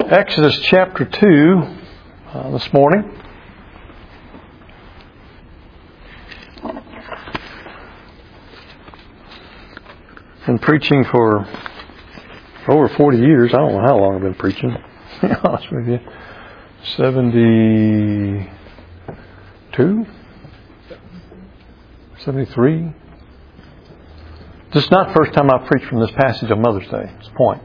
Exodus chapter 2 this morning. Been preaching for over 40 years. I don't know how long I've been preaching. To be honest with you. 72? 73? This is not the first time I've preached from this passage on Mother's Day. That's the point.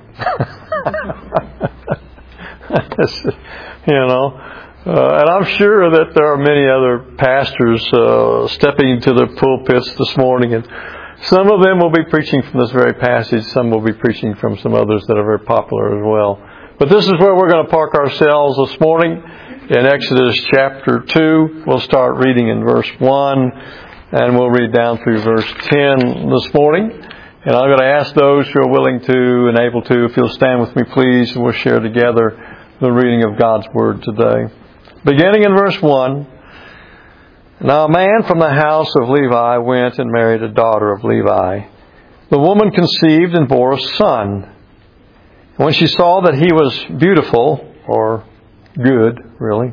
And I'm sure that there are many other pastors stepping into the pulpits this morning, and some of them will be preaching from this very passage. Some will be preaching from some others that are very popular as well. But this is where we're going to park ourselves this morning in Exodus chapter 2. We'll start reading in verse 1, and we'll read down through verse 10 this morning. And I'm going to ask those who are willing to and able to, if you'll stand with me, please, and we'll share together the reading of God's Word today. Beginning in verse 1, Now a man from the house of Levi went and married a daughter of Levi. The woman conceived and bore a son. And when she saw that he was beautiful, or good, really,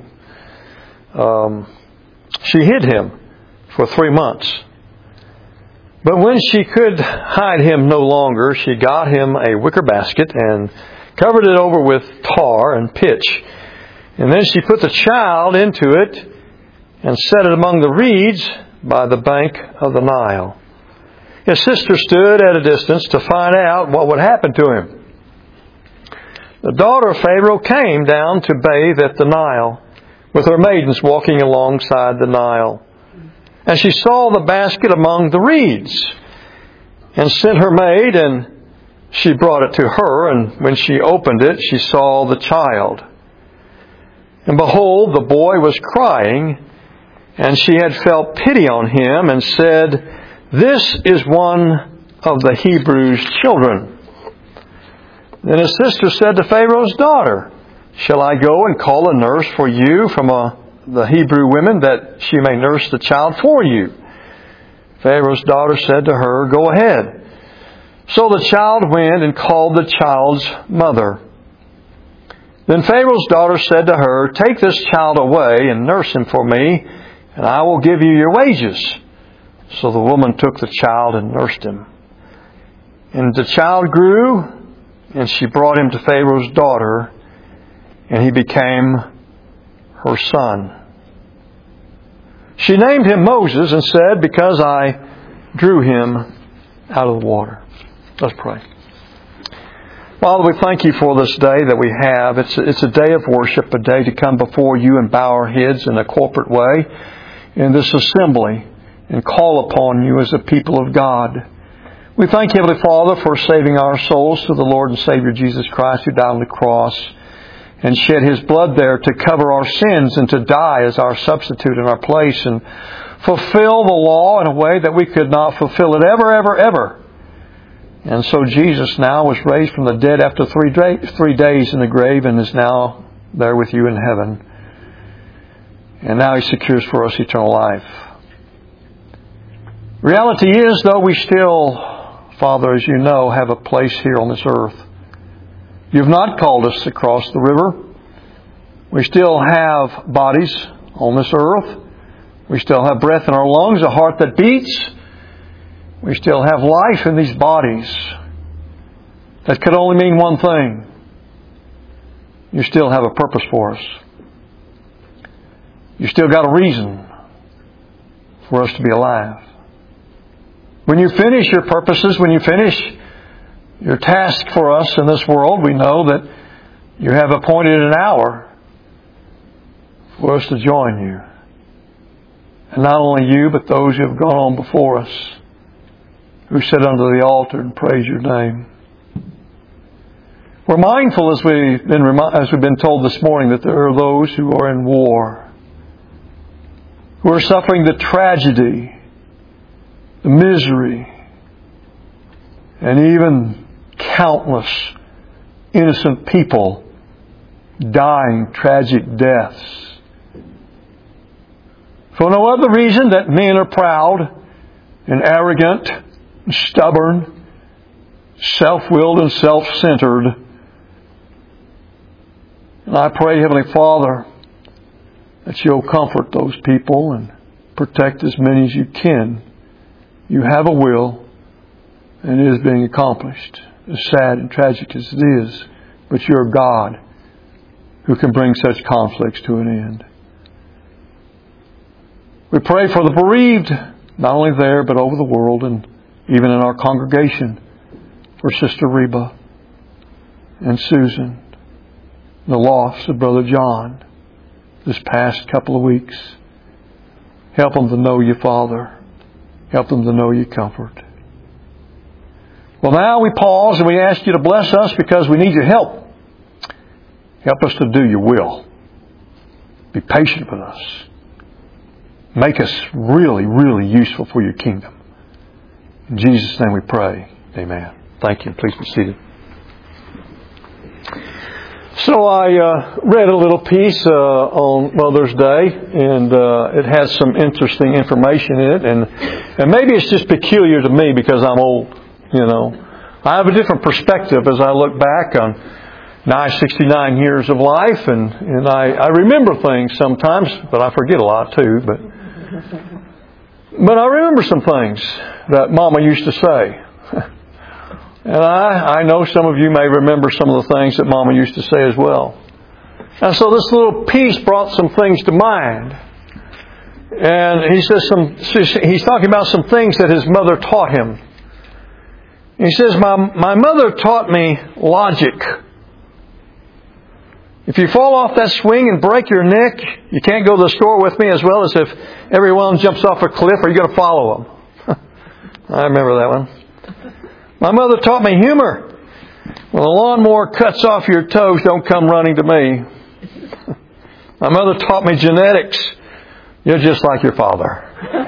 she hid him for 3 months. But when she could hide him no longer, she got him a wicker basket and covered it over with tar and pitch. And then she put the child into it and set it among the reeds by the bank of the Nile. His sister stood at a distance to find out what would happen to him. The daughter of Pharaoh came down to bathe at the Nile, with her maidens walking alongside the Nile. And she saw the basket among the reeds, and sent her maid, and she brought it to her. And when she opened it, she saw the child. And behold, the boy was crying, and she had felt pity on him, and said, This is one of the Hebrews' children. Then his sister said to Pharaoh's daughter, Shall I go and call a nurse for you from the Hebrew women, that she may nurse the child for you? Pharaoh's daughter said to her, Go ahead. So the child went and called the child's mother. Then Pharaoh's daughter said to her, Take this child away and nurse him for me, and I will give you your wages. So the woman took the child and nursed him. And the child grew, and she brought him to Pharaoh's daughter, and he became her son. She named him Moses and said, Because I drew him out of the water. Let's pray. Father, we thank you for this day that we have. It's a day of worship, a day to come before you and bow our heads in a corporate way in this assembly and call upon you as a people of God. We thank you, Heavenly Father, for saving our souls through the Lord and Savior Jesus Christ, who died on the cross and shed His blood there to cover our sins and to die as our substitute in our place and fulfill the law in a way that we could not fulfill it ever. And so Jesus now was raised from the dead after 3 days in the grave and is now there with you in heaven. And now He secures for us eternal life. Reality is, though, we still, Father, as you know, have a place here on this earth. You've not called us to cross the river. We still have bodies on this earth. We still have breath in our lungs, a heart that beats. We still have life in these bodies. That could only mean one thing. You still have a purpose for us. You still got a reason for us to be alive. When you finish your purposes, when you finish your task for us in this world, we know that you have appointed an hour for us to join you. And not only you, but those who have gone on before us, who sit under the altar and praise your name. We're mindful, as we've been told this morning, that there are those who are in war, who are suffering the tragedy, the misery, and even countless innocent people dying tragic deaths. For no other reason that men are proud and arrogant, and stubborn, self-willed and self-centered, And I pray, Heavenly Father, that You'll comfort those people and protect as many as You can. You have a will, and it is being accomplished. As sad and tragic as it is, but You're a God who can bring such conflicts to an end. We pray for the bereaved, not only there, but over the world, and even in our congregation, for Sister Reba and Susan, the loss of Brother John this past couple of weeks. Help them to know You, Father. Help them to know You comfort. Well, now we pause and we ask You to bless us because we need Your help. Help us to do Your will. Be patient with us. Make us really, really useful for Your kingdom. In Jesus' name we pray. Amen. Thank you. Please be seated. So I read a little piece on Mother's Day, and it has some interesting information in it. And maybe it's just peculiar to me because I'm old, you know. I have a different perspective as I look back on 69 years of life, and I remember things sometimes, but I forget a lot too. But I remember some things that Mama used to say. And I know some of you may remember some of the things that Mama used to say as well. And so this little piece brought some things to mind. And he says he's talking about some things that his mother taught him. He says, my mother taught me logic. If you fall off that swing and break your neck, you can't go to the store with me, as well as if everyone jumps off a cliff, are you going to follow them? I remember that one. My mother taught me humor. When a lawnmower cuts off your toes, don't come running to me. My mother taught me genetics. You're just like your father.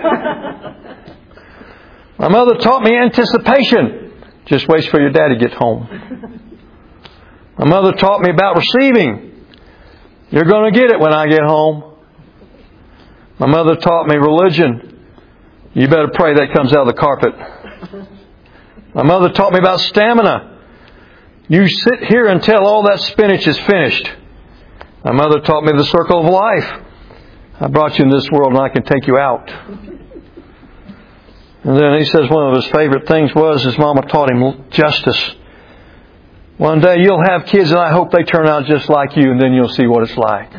My mother taught me anticipation. Just wait for your daddy to get home. My mother taught me about receiving. You're going to get it when I get home. My mother taught me religion. You better pray that comes out of the carpet. My mother taught me about stamina. You sit here until all that spinach is finished. My mother taught me the circle of life. I brought you in this world and I can take you out. And then he says one of his favorite things was his mama taught him justice. One day you'll have kids and I hope they turn out just like you, and then you'll see what it's like.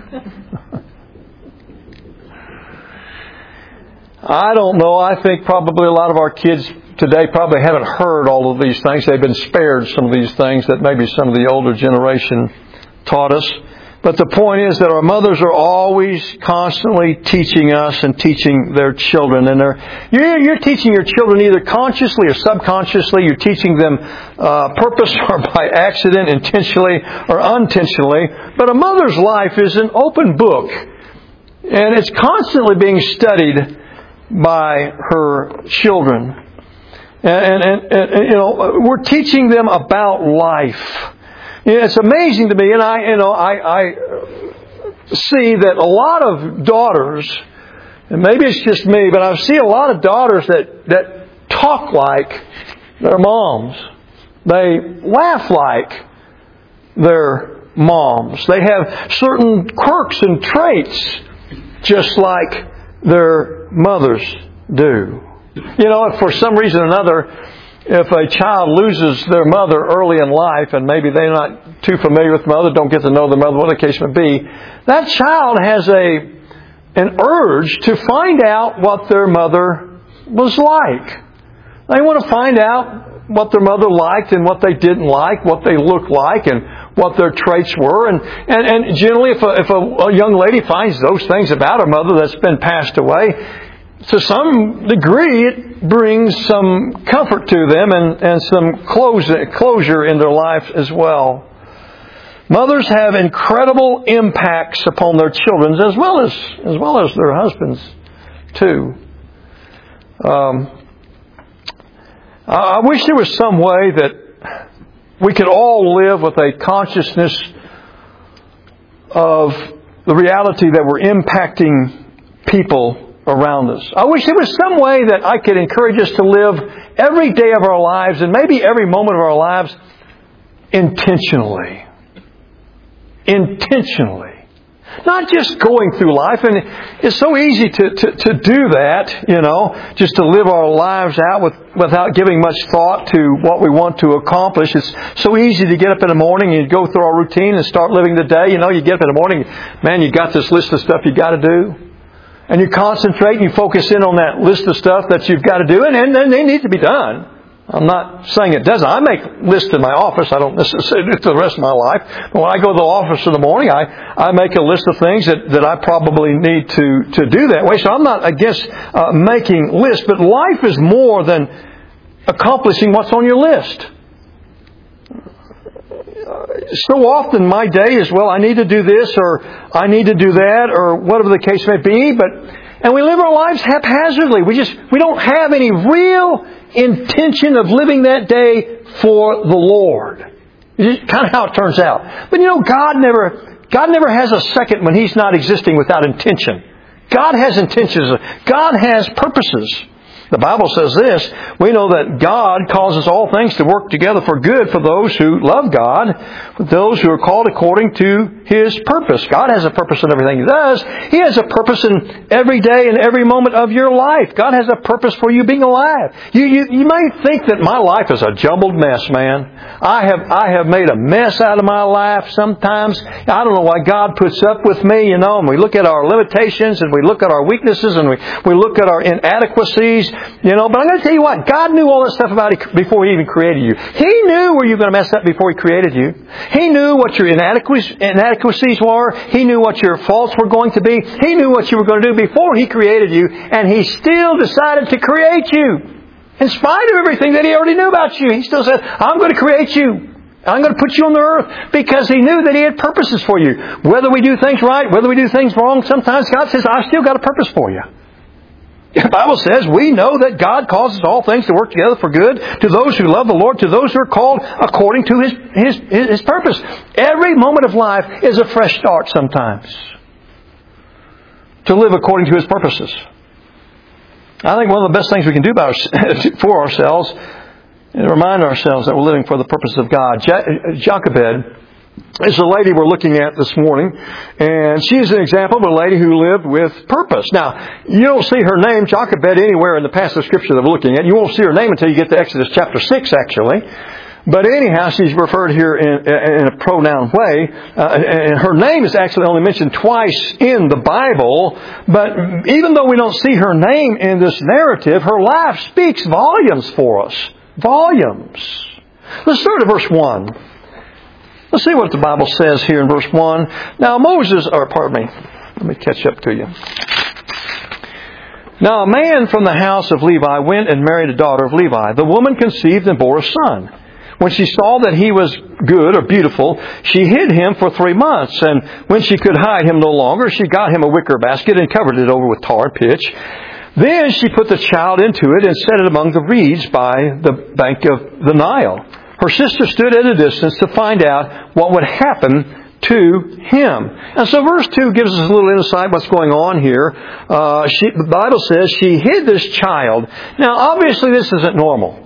I don't know. I think probably a lot of our kids today probably haven't heard all of these things. They've been spared some of these things that maybe some of the older generation taught us. But the point is that our mothers are always constantly teaching us and teaching their children. And you're teaching your children either consciously or subconsciously. You're teaching them purpose or by accident, intentionally or unintentionally. But a mother's life is an open book. And it's constantly being studied by her children. And you know, we're teaching them about life. It's amazing to me, and I see that a lot of daughters, and maybe it's just me, but I see a lot of daughters that talk like their moms. They laugh like their moms. They have certain quirks and traits just like their mothers do. You know, if for some reason or another, if a child loses their mother early in life, and maybe they're not too familiar with mother, don't get to know the mother, whatever the case may be, that child has an urge to find out what their mother was like. They want to find out what their mother liked and what they didn't like, what they looked like, and what their traits were. And generally, if a young lady finds those things about her mother that's been passed away, to some degree, it brings some comfort to them and some closure in their life as well. Mothers have incredible impacts upon their children as well as their husbands too. I wish there was some way that we could all live with a consciousness of the reality that we're impacting people around us. I wish there was some way that I could encourage us to live every day of our lives and maybe every moment of our lives intentionally. intentionally. Not just going through life, and it's so easy to do that, just to live our lives out without giving much thought to what we want to accomplish. It's so easy to get up in the morning and you go through our routine and start living the day. You get up in the morning, man, you got this list of stuff you got to do. And you concentrate and you focus in on that list of stuff that you've got to do, and then they need to be done. I'm not saying it doesn't. I make lists in my office. I don't necessarily do it for the rest of my life. But when I go to the office in the morning, I make a list of things that I probably need to do that way. So I'm not against making lists. But life is more than accomplishing what's on your list. So often my day is, I need to do this or I need to do that or whatever the case may be. And we live our lives haphazardly. We don't have any real intention of living that day for the Lord. It's kind of how it turns out. But God never has a second when He's not existing without intention. God has intentions. God has purposes. The Bible says this, we know that God causes all things to work together for good for those who love God, for those who are called according to His purpose. God has a purpose in everything He does. He has a purpose in every day and every moment of your life. God has a purpose for you being alive. You may think that my life is a jumbled mess, man. I have made a mess out of my life sometimes. I don't know why God puts up with me, and we look at our limitations and we look at our weaknesses and we look at our inadequacies. But I'm going to tell you what, God knew all this stuff about you before He even created you. He knew where you were going to mess up before He created you. He knew what your inadequacies were. He knew what your faults were going to be. He knew what you were going to do before He created you. And He still decided to create you. In spite of everything that He already knew about you, He still said, I'm going to create you. I'm going to put you on the earth because He knew that He had purposes for you. Whether we do things right, whether we do things wrong, sometimes God says, I've still got a purpose for you. The Bible says we know that God causes all things to work together for good to those who love the Lord, to those who are called according to His purpose. Every moment of life is a fresh start sometimes to live according to His purposes. I think one of the best things we can do for ourselves is remind ourselves that we're living for the purposes of God. Jochebed is the lady we're looking at this morning, and she's an example of a lady who lived with purpose. Now, you don't see her name, Jochebed, anywhere in the passage of Scripture that we're looking at. You won't see her name until you get to Exodus chapter 6, actually. But anyhow, she's referred here in a pronoun way. And her name is actually only mentioned twice in the Bible. But even though we don't see her name in this narrative, her life speaks volumes for us. Volumes. Let's start at verse 1. Let's see what the Bible says here in verse 1. Now let me catch up to you. Now a man from the house of Levi went and married a daughter of Levi. The woman conceived and bore a son. When she saw that he was good or beautiful, she hid him for 3 months. And when she could hide him no longer, she got him a wicker basket and covered it over with tar and pitch. Then she put the child into it and set it among the reeds by the bank of the Nile. Her sister stood at a distance to find out what would happen to him. And so verse 2 gives us a little insight what's going on here. The Bible says she hid this child. Now, obviously, this isn't normal.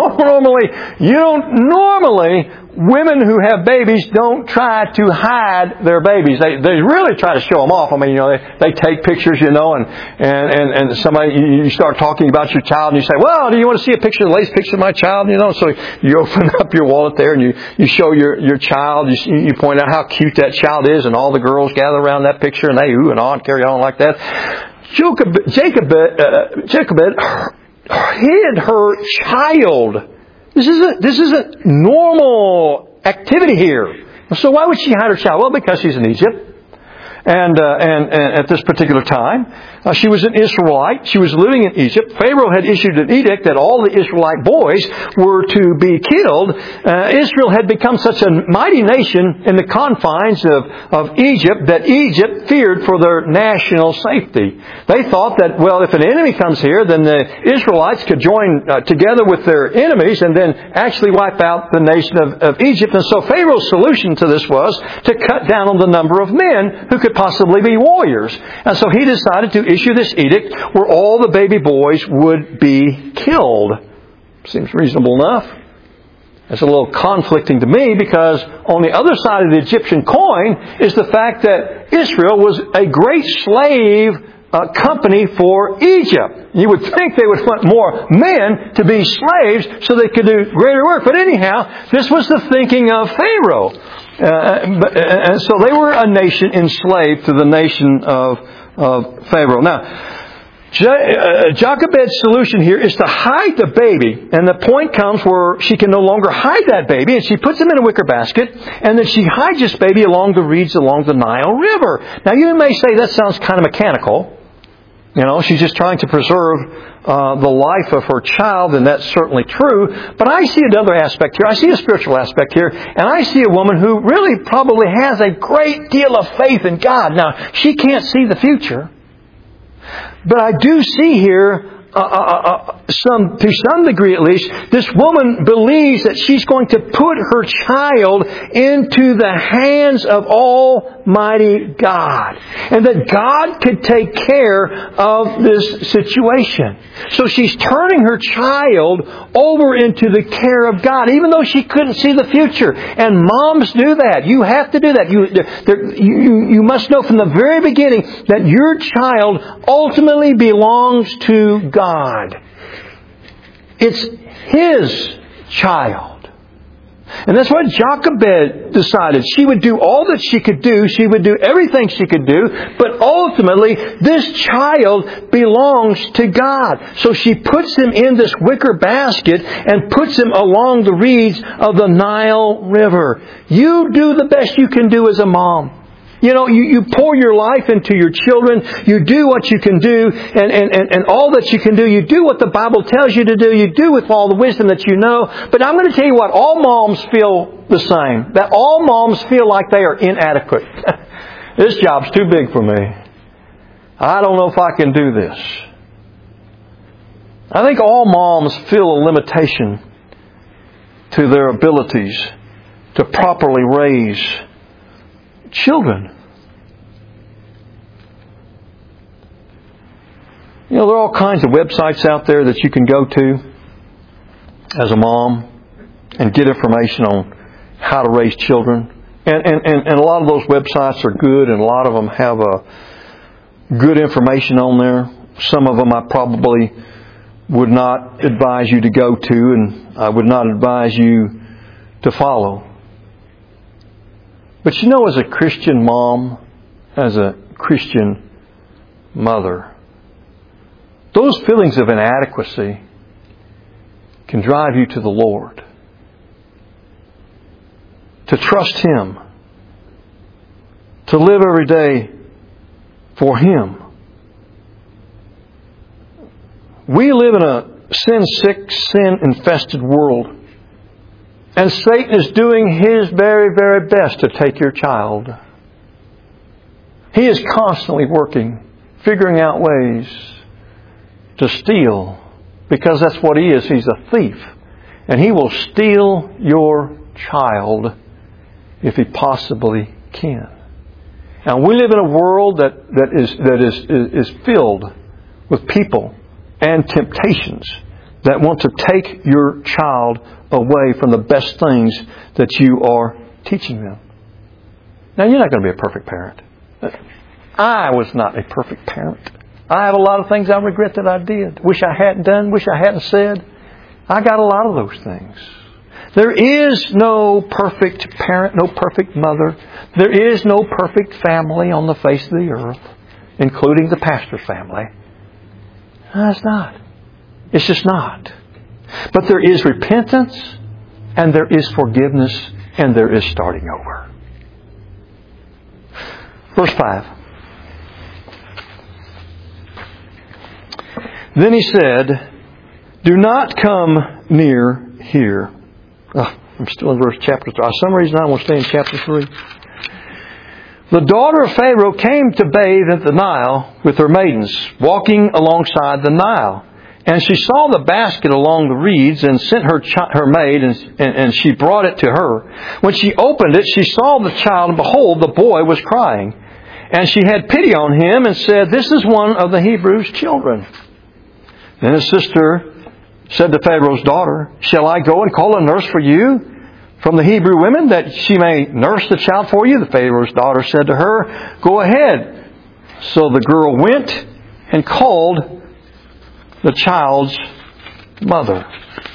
Women who have babies don't try to hide their babies. They really try to show them off. I mean, they take pictures, and somebody, you start talking about your child and you say, well, do you want to see a picture, the latest picture of my child? So you open up your wallet there and you show your child. You point out how cute that child is, and all the girls gather around that picture and they ooh and ah and carry on like that. Jochebed hid her child. This isn't normal activity here. So why would she hide her child? Well, because she's in Egypt. And at this particular time, she was an Israelite. She was living in Egypt. Pharaoh had issued an edict that all the Israelite boys were to be killed. Israel had become such a mighty nation in the confines of Egypt that Egypt feared for their national safety. They thought that, well, if an enemy comes here, then the Israelites could join together with their enemies and then actually wipe out the nation of Egypt. And so Pharaoh's solution to this was to cut down on the number of men who could possibly be warriors. And so he decided to issue this edict where all the baby boys would be killed. Seems reasonable enough. It's a little conflicting to me because on the other side of the Egyptian coin is the fact that Israel was a great slave company for Egypt. You would think they would want more men to be slaves so they could do greater work. But anyhow, this was the thinking of Pharaoh. And so they were a nation enslaved to the nation of Pharaoh. Now, Jochebed's solution here is to hide the baby, and the point comes where she can no longer hide that baby, and she puts him in a wicker basket, and then she hides this baby along the reeds along the Nile River. Now you may say that sounds kind of mechanical. She's just trying to preserve the life of her child, and that's certainly true. But I see another aspect here. I see a spiritual aspect here, and I see a woman who really probably has a great deal of faith in God. Now, she can't see the future. But I do see here, to some degree at least, this woman believes that she's going to put her child into the hands of Almighty God. And that God could take care of this situation. So she's turning her child over into the care of God, even though she couldn't see the future. And moms do that. You have to do that. You must know from the very beginning that your child ultimately belongs to God. It's His child. And that's what Jochebed decided. She would do all that she could do. She would do everything she could do. But ultimately, this child belongs to God. So she puts him in this wicker basket and puts him along the reeds of the Nile River. You do the best you can do as a mom. You pour your life into your children. You do what you can do, and all that you can do. You do what the Bible tells you to do. You do with all the wisdom that you know. But I'm going to tell you what, all moms feel the same. That all moms feel like they are inadequate. This job's too big for me. I don't know if I can do this. I think all moms feel a limitation to their abilities to properly raise children. There are all kinds of websites out there that you can go to as a mom and get information on how to raise children. And a lot of those websites are good, and a lot of them have good information on there. Some of them I probably would not advise you to go to, and I would not advise you to follow. But as a Christian mom, as a Christian mother, those feelings of inadequacy can drive you to the Lord. To trust Him. To live every day for Him. We live in a sin-sick, sin-infested world. And Satan is doing his very, very best to take your child. He is constantly working, figuring out ways to steal. Because that's what he is. He's a thief. And he will steal your child if he possibly can. Now, we live in a world that is filled with people and temptations that want to take your child away from the best things that you are teaching them. Now, you're not going to be a perfect parent. I was not a perfect parent. I have a lot of things I regret that I did. Wish I hadn't done, wish I hadn't said. I got a lot of those things. There is no perfect parent, no perfect mother. There is no perfect family on the face of the earth, including the pastor's family. No, it's not. It's just not. But there is repentance, and there is forgiveness, and there is starting over. Verse 5. Then he said, "Do not come near here." I'm still in chapter 3. For some reason I want to stay in chapter 3. The daughter of Pharaoh came to bathe at the Nile with her maidens, walking alongside the Nile. And she saw the basket along the reeds and sent her maid, and she brought it to her. When she opened it, she saw the child, and behold, the boy was crying. And she had pity on him and said, "This is one of the Hebrews' children." Then his sister said to Pharaoh's daughter, "Shall I go and call a nurse for you from the Hebrew women, that she may nurse the child for you?" The Pharaoh's daughter said to her, "Go ahead." So the girl went and called the child's mother.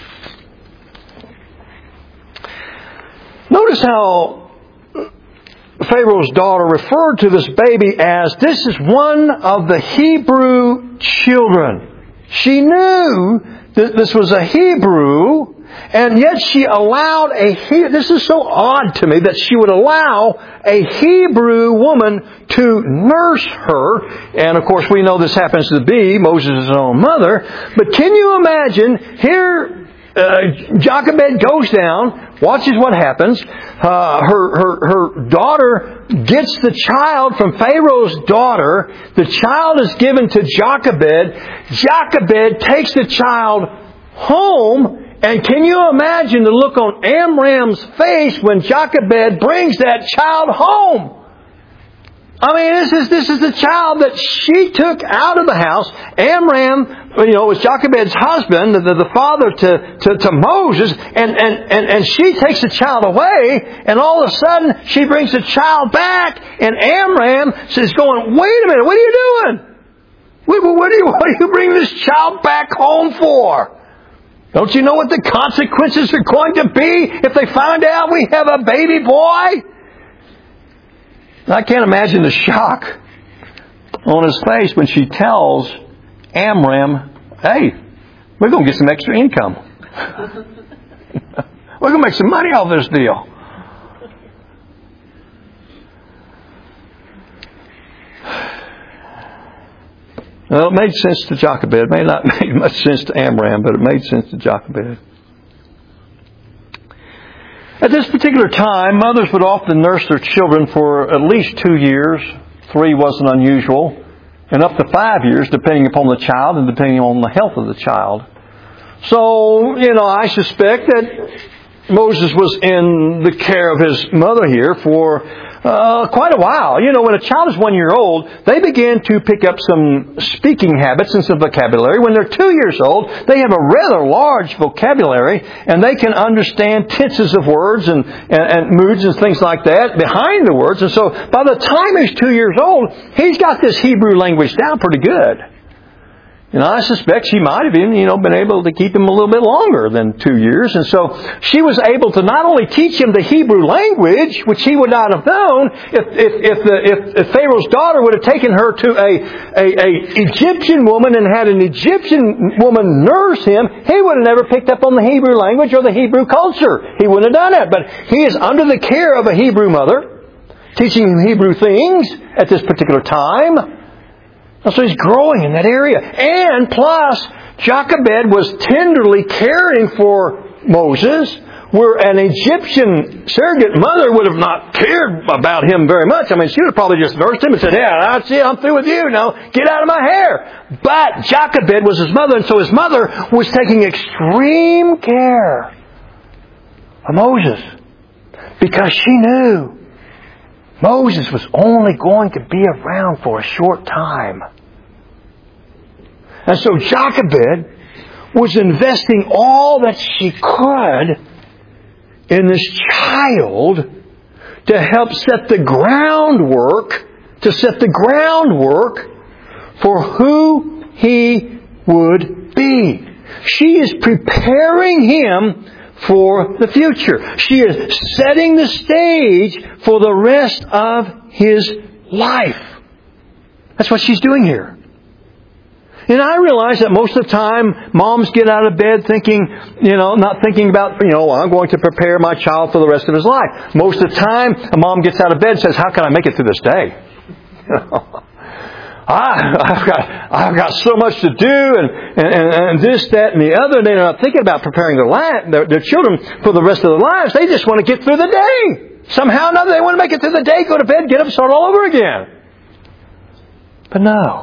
Notice how Pharaoh's daughter referred to this baby as, this is one of the Hebrew children. She knew that this was a Hebrew, and yet she allowed this is so odd to me, that she would allow a Hebrew woman to nurse her. And of course we know this happens to be Moses' own mother. But can you imagine, here Jochebed goes down, watches what happens. Her daughter gets the child from Pharaoh's daughter. The child is given to Jochebed. Jochebed takes the child home. And can you imagine the look on Amram's face when Jochebed brings that child home? I mean, this is the child that she took out of the house. Amram, was Jochebed's husband, the father to Moses, and she takes the child away, and all of a sudden she brings the child back, and Amram says, going, "Wait a minute, what are you doing? What are you bringing this child back home for? Don't you know what the consequences are going to be if they find out we have a baby boy?" I can't imagine the shock on his face when she tells Amram, "Hey, we're going to get some extra income. We're going to make some money off this deal." Well, it made sense to Jochebed. It may not make much sense to Amram, but it made sense to Jochebed. At this particular time, mothers would often nurse their children for at least 2 years. 3 wasn't unusual. And up to 5 years, depending upon the child and depending on the health of the child. So, I suspect that Moses was in the care of his mother here for quite a while. When a child is 1 year old, they begin to pick up some speaking habits and some vocabulary. When they're 2 years old, they have a rather large vocabulary, and they can understand tenses of words and moods and things like that behind the words. And so by the time he's 2 years old, he's got this Hebrew language down pretty good. I suspect she might have even, been able to keep him a little bit longer than 2 years. And so she was able to not only teach him the Hebrew language, which he would not have known, if Pharaoh's daughter would have taken her to a Egyptian woman and had an Egyptian woman nurse him, he would have never picked up on the Hebrew language or the Hebrew culture. He wouldn't have done it. But he is under the care of a Hebrew mother, teaching him Hebrew things at this particular time. And so he's growing in that area. And plus, Jochebed was tenderly caring for Moses, where an Egyptian surrogate mother would have not cared about him very much. I mean, she would have probably just nursed him and said, "Yeah, that's it, I'm through with you now. Get out of my hair." But Jochebed was his mother, and so his mother was taking extreme care of Moses, because she knew Moses was only going to be around for a short time. And so Jochebed was investing all that she could in this child to help set the groundwork for who he would be. She is preparing him for the future. She is setting the stage for the rest of his life. That's what she's doing here. And I realize that most of the time, moms get out of bed thinking, not thinking about, I'm going to prepare my child for the rest of his life. Most of the time, a mom gets out of bed and says, "How can I make it through this day? I've got so much to do, and this, that, and the other." They're not thinking about preparing their children for the rest of their lives. They just want to get through the day. Somehow or another, they want to make it through the day, go to bed, get up, start all over again. But no.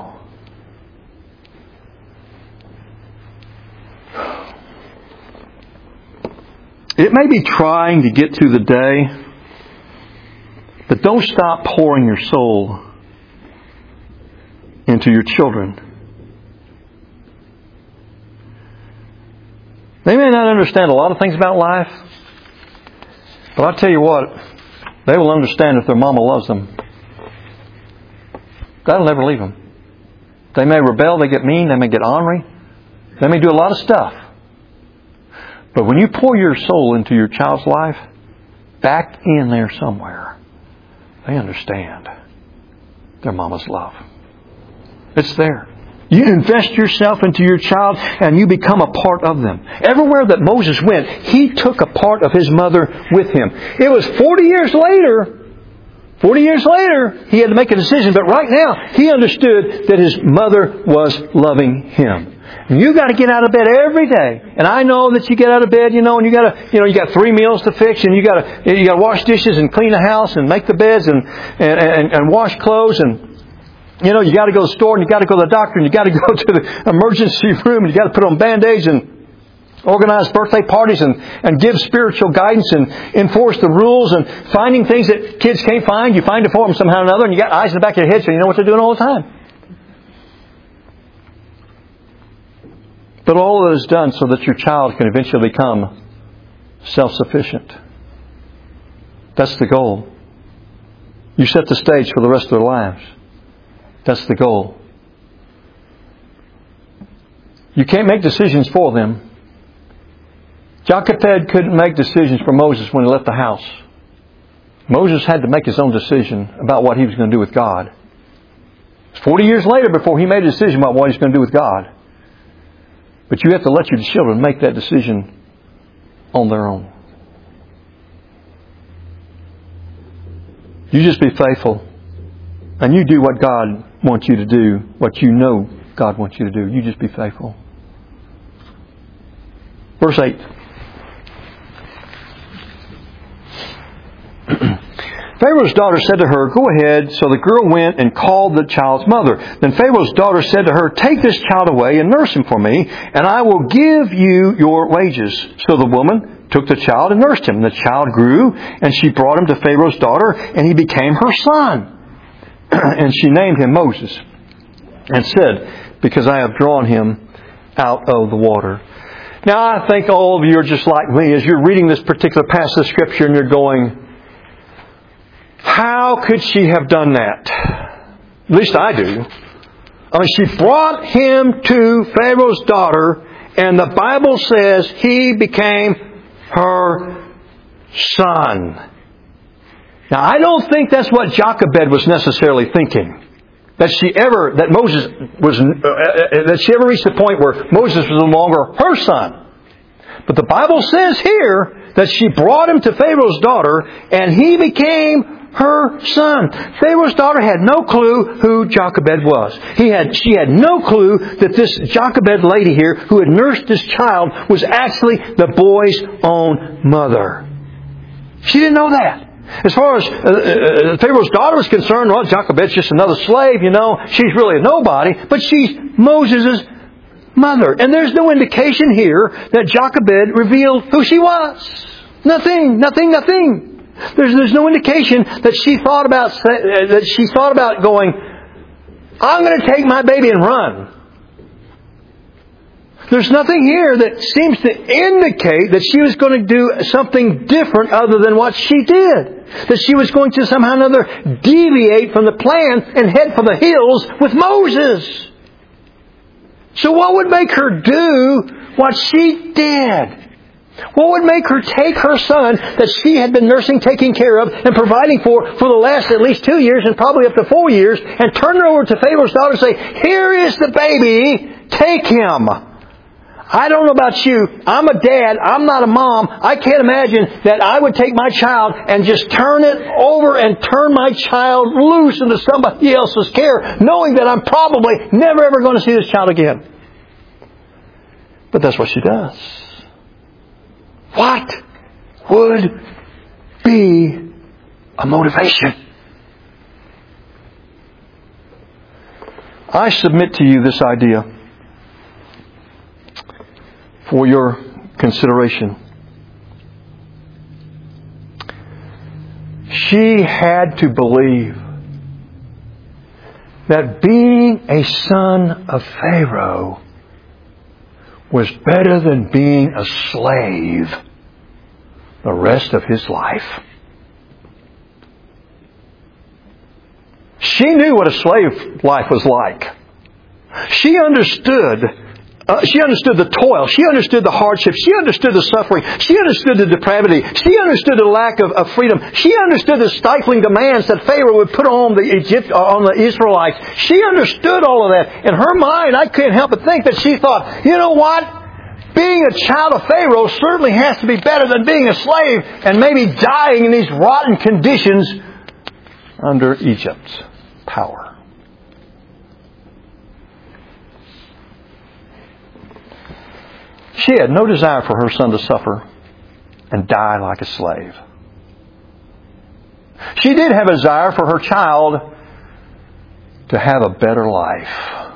It may be trying to get through the day, but don't stop pouring your soul into your children. They may not understand a lot of things about life, but I'll tell you what, they will understand if their mama loves them. God will never leave them. They may rebel, they get mean, they may get ornery, they may do a lot of stuff. But when you pour your soul into your child's life, back in there somewhere, they understand their mama's love. It's there. You invest yourself into your child and you become a part of them. Everywhere that Moses went, he took a part of his mother with him. It was 40 years later, he had to make a decision. But right now, he understood that his mother was loving him. And you got to get out of bed every day. And I know that you get out of bed, and you got 3 meals to fix, and you got to wash dishes and clean the house and make the beds and wash clothes, and you got to go to the store, and you got to go to the doctor, and you got to go to the emergency room, and you got to put on Band-Aids and organize birthday parties and give spiritual guidance and enforce the rules and finding things that kids can't find. You find it for them somehow or another, and you got eyes in the back of your head so you know what they're doing all the time. But all of it is done so that your child can eventually become self-sufficient. That's the goal. You set the stage for the rest of their lives. That's the goal. You can't make decisions for them. Jochebed couldn't make decisions for Moses when he left the house. Moses had to make his own decision about what he was going to do with God. It's 40 years later before he made a decision about what he's going to do with God. But you have to let your children make that decision on their own. You just be faithful. And you do what God wants you to do. What you know God wants you to do. You just be faithful. Verse 8. Pharaoh's daughter said to her, "Go ahead." So the girl went and called the child's mother. Then Pharaoh's daughter said to her, "Take this child away and nurse him for me, and I will give you your wages." So the woman took the child and nursed him. The child grew, and she brought him to Pharaoh's daughter, and he became her son. And she named him Moses, and said, "Because I have drawn him out of the water." Now I think all of you are just like me as you're reading this particular passage of Scripture, and you're going, how could she have done that? At least I do. I mean, she brought him to Pharaoh's daughter, and the Bible says he became her son. Now, I don't think that's what Jochebed was necessarily thinking. That she ever reached the point where Moses was no longer her son. But the Bible says here that she brought him to Pharaoh's daughter, and he became her son. Pharaoh's daughter had no clue who Jochebed was. She had no clue that this Jochebed lady here who had nursed this child was actually the boy's own mother. She didn't know that. As far as Pharaoh's daughter was concerned, well, Jochebed's just another slave, She's really a nobody, but she's Moses' mother. And there's no indication here that Jochebed revealed who she was. Nothing. There's no indication that she thought about going, I'm going to take my baby and run. There's nothing here that seems to indicate that she was going to do something different other than what she did. That she was going to somehow or another deviate from the plan and head for the hills with Moses. So what would make her do what she did? What would make her take her son that she had been nursing, taking care of, and providing for the last at least 2 years and probably up to 4 years, and turn her over to Pharaoh's daughter and say, "Here is the baby, take him." I don't know about you. I'm a dad. I'm not a mom. I can't imagine that I would take my child and just turn it over and turn my child loose into somebody else's care, knowing that I'm probably never ever going to see this child again. But that's what she does. What would be a motivation? I submit to you this idea for your consideration. She had to believe that being a son of Pharaoh was better than being a slave the rest of his life. She knew what a slave life was like. She understood the toil. She understood the hardship. She understood the suffering. She understood the depravity. She understood the lack of freedom. She understood the stifling demands that Pharaoh would put on the Israelites. She understood all of that. In her mind, I couldn't help but think that she thought, you know what? Being a child of Pharaoh certainly has to be better than being a slave and maybe dying in these rotten conditions under Egypt's power. She had no desire for her son to suffer and die like a slave. She did have a desire for her child to have a better life.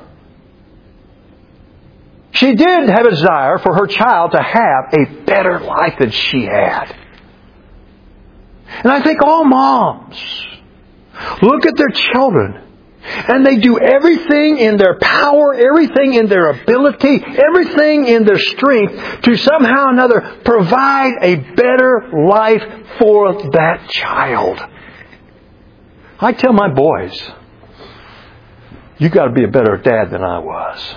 She did have a desire for her child to have a better life than she had. And I think all moms look at their children and they do everything in their power, everything in their ability, everything in their strength to somehow or another provide a better life for that child. I tell my boys, you got to be a better dad than I was.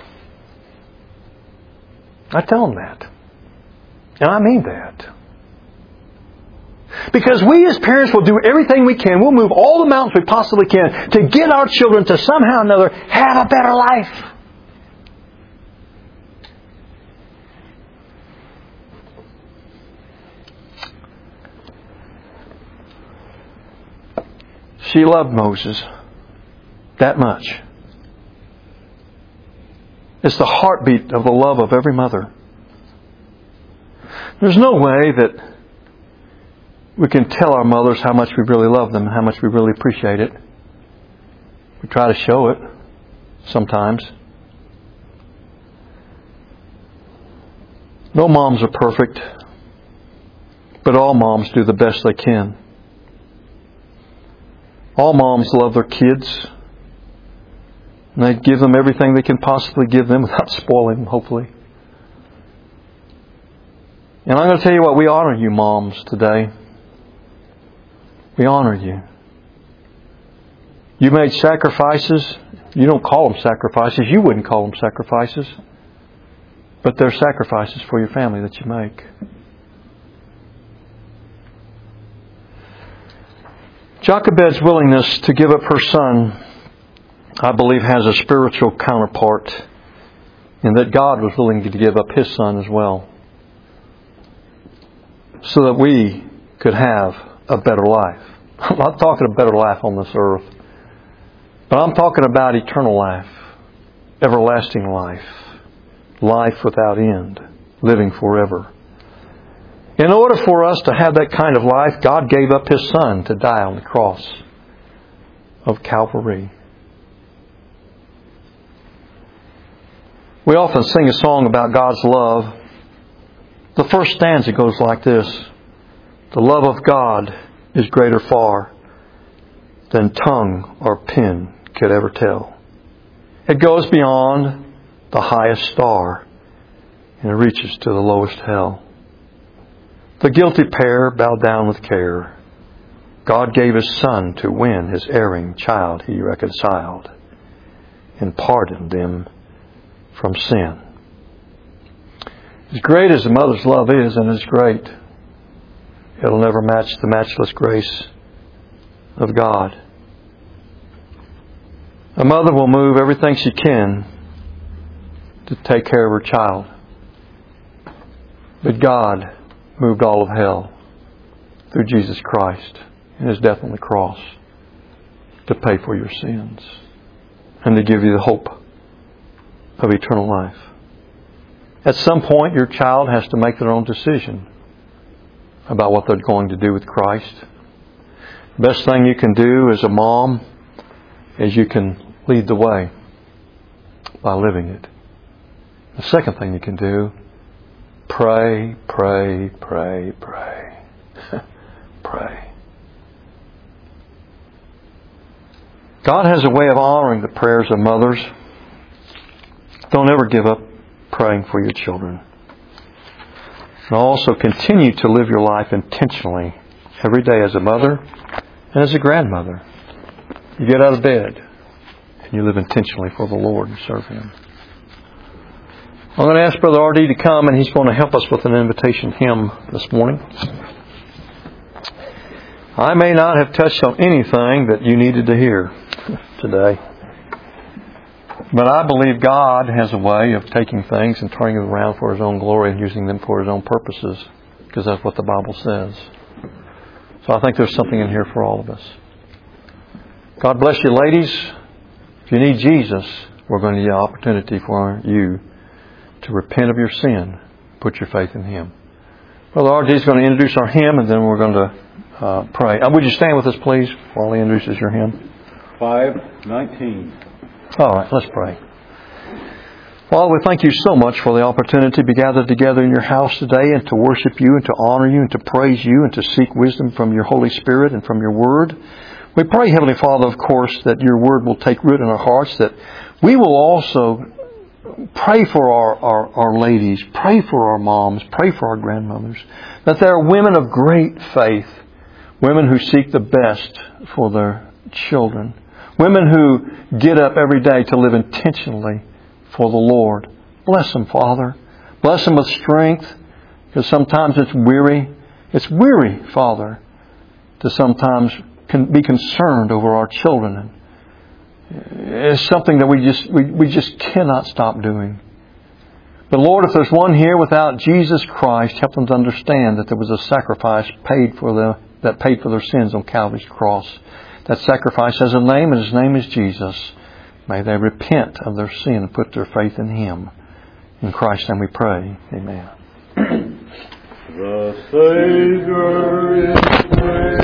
I tell them that. And I mean that. Because we as parents will do everything we can. We'll move all the mountains we possibly can to get our children to somehow or another have a better life. She loved Moses that much. It's the heartbeat of the love of every mother. There's no way that we can tell our mothers how much we really love them and how much we really appreciate it. We try to show it sometimes. No moms are perfect, but all moms do the best they can. All moms love their kids, and they give them everything they can possibly give them without spoiling them, hopefully. And I'm going to tell you what, we honor you moms today. We honor you. You made sacrifices. You don't call them sacrifices. You wouldn't call them sacrifices. But they're sacrifices for your family that you make. Jochebed's willingness to give up her son, I believe, has a spiritual counterpart in that God was willing to give up His son as well, so that we could have a better life. I'm not talking a better life on this earth, but I'm talking about eternal life, everlasting life, life without end, living forever. In order for us to have that kind of life, God gave up His Son to die on the cross of Calvary. We often sing a song about God's love. The first stanza goes like this: the love of God is greater far than tongue or pen could ever tell. It goes beyond the highest star and it reaches to the lowest hell. The guilty pair bowed down with care. God gave His Son to win His erring child He reconciled and pardoned them from sin. As great as a mother's love is, and it's great, it'll never match the matchless grace of God. A mother will move everything she can to take care of her child. But God moved all of hell through Jesus Christ and His death on the cross to pay for your sins and to give you the hope of eternal life. At some point, your child has to make their own decision about what they're going to do with Christ. The best thing you can do as a mom is you can lead the way by living it. The second thing you can do, pray, pray, pray, pray. Pray. God has a way of honoring the prayers of mothers. Don't ever give up praying for your children. And also continue to live your life intentionally every day as a mother and as a grandmother. You get out of bed and you live intentionally for the Lord and serve Him. I'm going to ask Brother R.D. to come, and he's going to help us with an invitation hymn this morning. I may not have touched on anything that you needed to hear today, but I believe God has a way of taking things and turning them around for His own glory and using them for His own purposes, because that's what the Bible says. So I think there's something in here for all of us. God bless you, ladies. If you need Jesus, we're going to give an opportunity for you to repent of your sin, put your faith in Him. Brother R.D. is going to introduce our hymn, and then we're going to pray. Would you stand with us, please, while he introduces your hymn? 519. All right, let's pray. Father, we thank You so much for the opportunity to be gathered together in Your house today and to worship You and to honor You and to praise You and to seek wisdom from Your Holy Spirit and from Your Word. We pray, Heavenly Father, of course, that Your Word will take root in our hearts, that we will also pray for our ladies, pray for our moms, pray for our grandmothers, that they are women of great faith, women who seek the best for their children, women who get up every day to live intentionally for the Lord. Bless them, Father. Bless them with strength, because sometimes it's weary. It's weary, Father, to sometimes be concerned over our children. It's something that we just cannot stop doing. But Lord, if there's one here without Jesus Christ, help them to understand that there was a sacrifice that paid for their sins on Calvary's cross. That sacrifice has a name, and His name is Jesus. May they repent of their sin and put their faith in Him. In Christ's name we pray. Amen. The Savior is